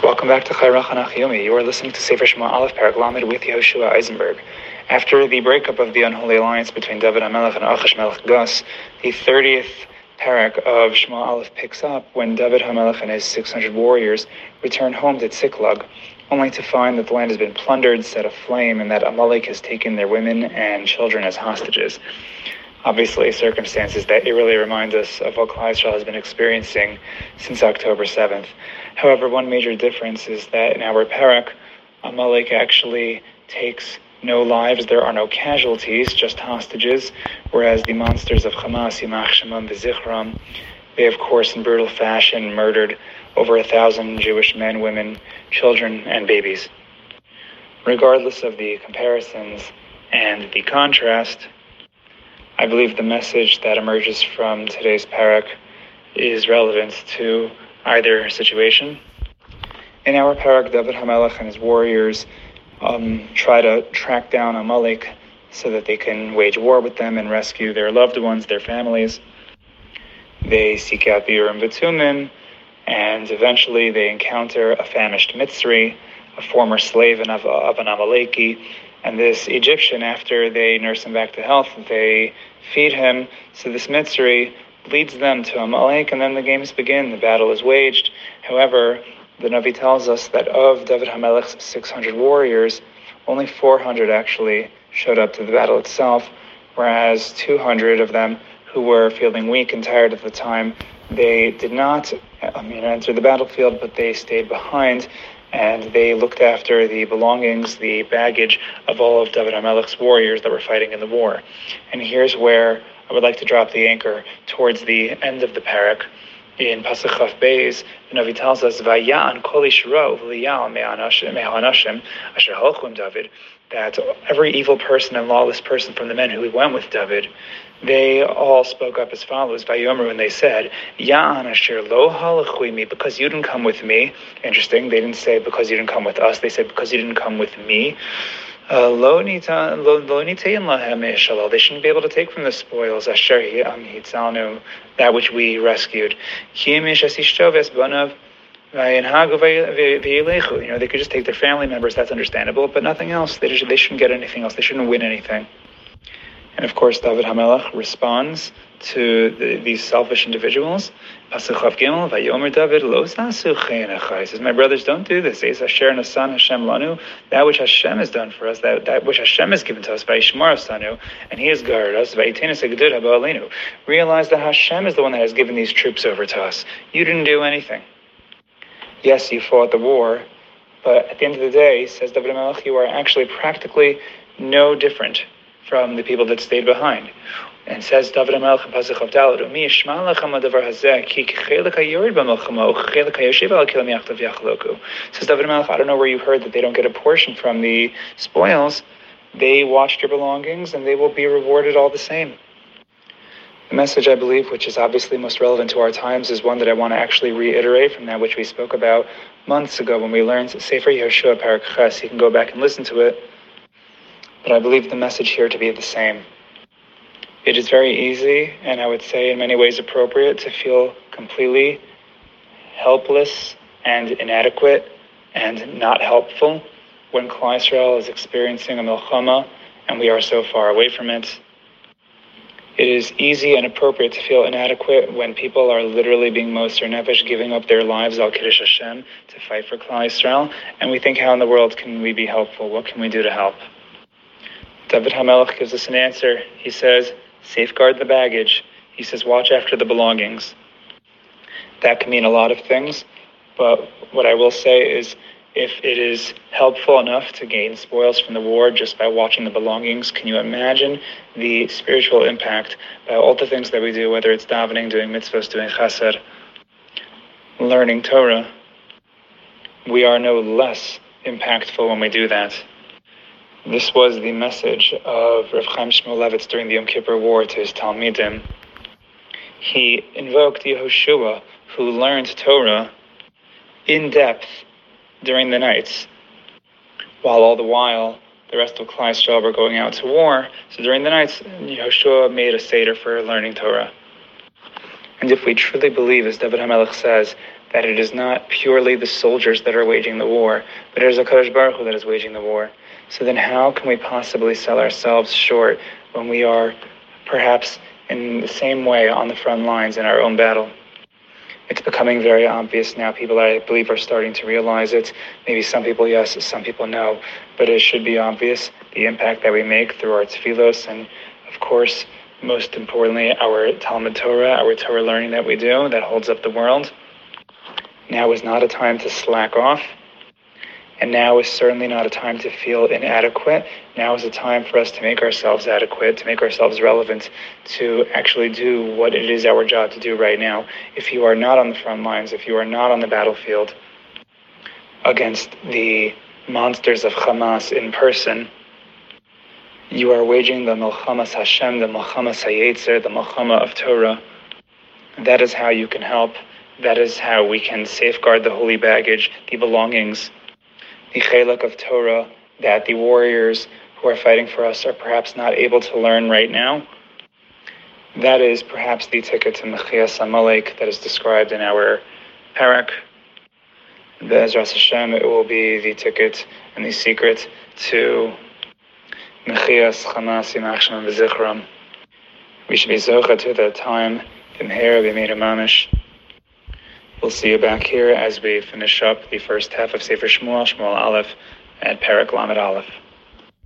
Welcome back to Chayra Chanach Yomi. You are listening to Sefer Shema Aleph Perek Lamed with Yehoshua Eisenberg. After the breakup of the unholy alliance between David HaMelech and Achish Melech Gus, the 30th Perek of Shema Aleph picks up when David HaMelech and his 600 warriors return home to Tziklag, only to find that the land has been plundered, set aflame, and that Amalek has taken their women and children as hostages. Obviously, circumstances that really remind us of what Klal Yisrael has been experiencing since October 7th. However, one major difference is that in our Perek, Amalek actually takes no lives, there are no casualties, just hostages, whereas the monsters of Hamas, Yimach Shemam V'Zichram, they of course in brutal fashion murdered over 1,000 Jewish men, women, children, and babies. Regardless of the comparisons and the contrast, I believe the message that emerges from today's Perek is relevant to either situation. In our Perek, David HaMelech and his warriors try to track down Amalek so that they can wage war with them and rescue their loved ones, their families. They seek out the Urim V'Tumim, and eventually they encounter a famished Mitzri, a former slave of an Amaleki. And this Egyptian, after they nurse him back to health, they feed him. So this Mitzri leads them to Amalek, and then the games begin. The battle is waged. However, the Navi tells us that of David HaMelech's 600 warriors, only 400 actually showed up to the battle itself, whereas 200 of them, who were feeling weak and tired at the time, they did not enter the battlefield, but they stayed behind, and they looked after the belongings, the baggage of all of David HaMelech's warriors that were fighting in the war. And here's where I would like to drop the anchor towards the end of the Perek. In Pasuk Chaf Beis, the Navi tells us, "Vaya'an kol yishro v'liyal me'hanashim asher halchu im David," that every evil person and lawless person from the men who went with David, they all spoke up as follows. Vayomer, when they said, "Ya'an asher lo halachu imi," because you didn't come with me. Interesting, they didn't say because you didn't come with us. They said because you didn't come with me. Lo nitein lahem me'shalal. They shouldn't be able to take from the spoils asher hitzalnu, that which we rescued. Ki mish asishto v'esbanav. They could just take their family members, that's understandable, but nothing else. They shouldn't get anything else. They shouldn't win anything. And of course, David HaMelech responds to these selfish individuals. Pasuk Chav Gimel, Vayomer David, Lo sasu chen achai. He says, my brothers, don't do this. Eis asher nasan Hashem lanu, that which Hashem has done for us, that which Hashem has given to us, Vayishmar asanu, and He has guarded us, Vayitenis hagedud haba aleinu. Realize that Hashem is the one that has given these troops over to us. You didn't do anything. Yes, you fought the war, but at the end of the day, says David HaMelech, you are actually practically no different from the people that stayed behind. And says David HaMelech in Pasuk Chav Daled, Umi yishma lechem hadavar hazeh, ki chelik hayored b'melchama, u'chelik hayoshev al kilam yachtav yachloku. Says David HaMelech, I don't know where you heard that they don't get a portion from the spoils. They watched your belongings, and they will be rewarded all the same. The message, I believe, which is obviously most relevant to our times, is one that I want to actually reiterate from that which we spoke about months ago when we learned Sefer Yehoshua Perek Ches. You can go back and listen to it. But I believe the message here to be the same. It is very easy, and I would say in many ways appropriate, to feel completely helpless and inadequate and not helpful when Klal Yisrael is experiencing a milchama and we are so far away from it. It is easy and appropriate to feel inadequate when people are literally being Moser Nefesh, giving up their lives al Kiddush Hashem to fight for Klal Yisrael, and we think, how in the world can we be helpful? What can we do to help? David HaMelech gives us an answer. He says, safeguard the baggage. He says, watch after the belongings. That can mean a lot of things, but what I will say is, if it is helpful enough to gain spoils from the war just by watching the belongings, can you imagine the spiritual impact by all the things that we do, whether it's davening, doing mitzvahs, doing chesed, learning Torah? We are no less impactful when we do that. This was the message of Rav Chaim Shmulevitz during the Yom Kippur War to his Talmidim. He invoked Yehoshua, who learned Torah in depth during the nights, while all the while the rest of Klal Yisrael were going out to war. So during the nights, Yehoshua made a seder for learning Torah. And if we truly believe, as David HaMelech says, that it is not purely the soldiers that are waging the war, but it is HaKadosh Baruch Hu that is waging the war. So then how can we possibly sell ourselves short when we are perhaps in the same way on the front lines in our own battle? It's becoming very obvious now. People, I believe, are starting to realize it. Maybe some people yes, some people no. But it should be obvious, the impact that we make through our tefillos and, of course, most importantly, our Talmud Torah, our Torah learning that we do that holds up the world. Now is not a time to slack off. And now is certainly not a time to feel inadequate. Now is a time for us to make ourselves adequate, to make ourselves relevant, to actually do what it is our job to do right now. If you are not on the front lines, if you are not on the battlefield against the monsters of Hamas in person, you are waging the Milchamas Hashem, the Milchamas HaYetzer, the Milchama of Torah. That is how you can help. That is how we can safeguard the holy baggage, the belongings, the chelak of Torah that the warriors who are fighting for us are perhaps not able to learn right now. That is perhaps the ticket to Mechias Amalek that is described in our parak. Be'ezras Hashem, it will be the ticket and the secret to Mechias Hamas Yimach Shemam V'Zichram. We should be zocha to that time. B'mehera b'meira mamish. We'll see you back here as we finish up the first half of Sefer Shmuel, Shmuel Aleph, at Perek Lamed Aleph.